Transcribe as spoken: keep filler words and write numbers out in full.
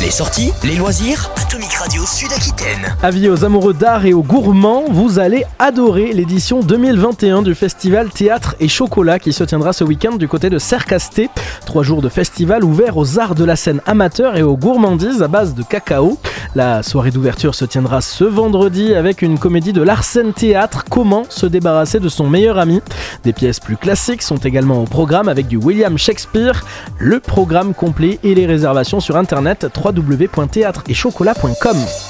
Les sorties, les loisirs, Atomic Radio Sud-Aquitaine. Avis aux amoureux d'art et aux gourmands, vous allez adorer l'édition deux mille vingt et un du festival Théâtre et Chocolat qui se tiendra ce week-end du côté de Cercasté. Trois jours de festival ouverts aux arts de la scène amateur et aux gourmandises à base de cacao. La soirée d'ouverture se tiendra ce vendredi avec une comédie de Larsen Théâtre, Comment se débarrasser de son meilleur ami. Des pièces plus classiques sont également au programme avec du William Shakespeare. Le programme complet et les réservations sur internet w w w point théâtre et chocolat point com.